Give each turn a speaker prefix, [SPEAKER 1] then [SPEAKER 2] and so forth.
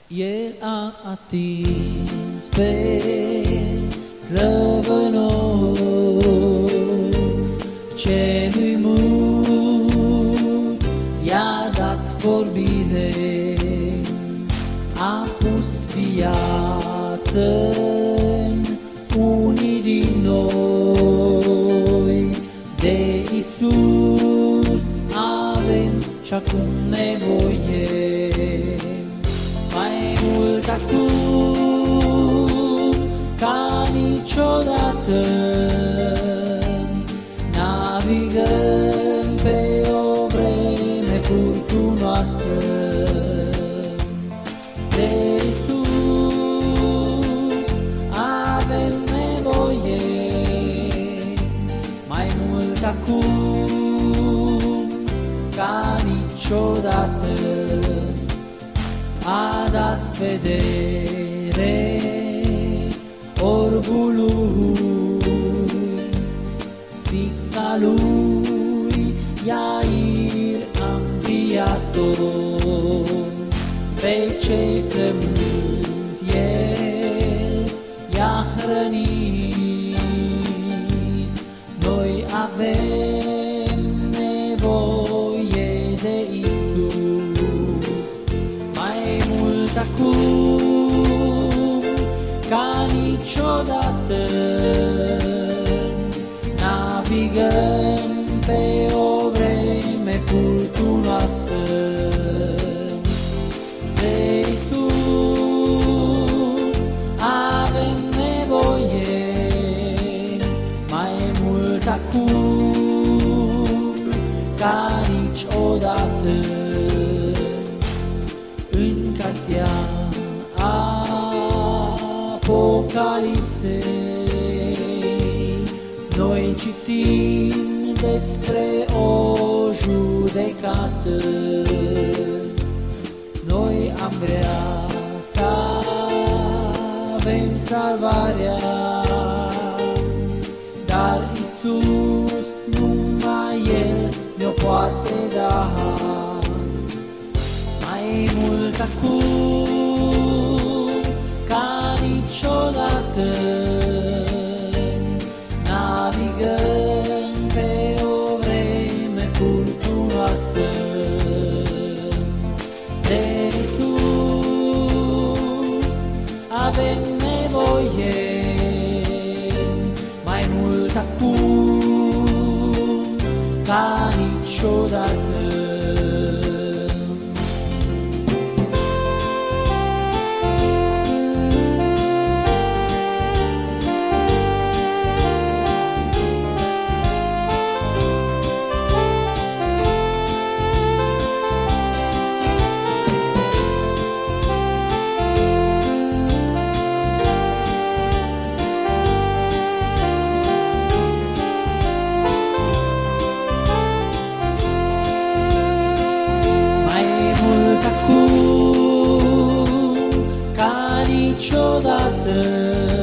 [SPEAKER 1] El a atins pe slăvănor, celui mult i-a dat vorbire, a pus viață în unii din noi. De Iisus avem și acum nevoie, mai mult acum ca niciodată. Navigăm pe o vreme furtunoasă, de Iisus avem nevoie, mai mult acum ca niciodată. A dat vedere orbului, fiica lui Iair a înviat-o, pe cei flămânzi el i-a hrănit. Noi avem nevoie de Iisus, mai mult acum ca niciodată. Navigăm pe o vreme furtunoasă, de Iisus avem nevoie, mai mult acum ca niciodată. În cartea Apocalipsei noi citim despre o judecată. Noi am vrea să avem salvarea, dar Iisus numai El ne-o poate da. Mai mult acum ca niciodată, navigăm pe o vreme furtunoasă, de Iisus avem nevoie, mai mult acum ca niciodată. Niciodată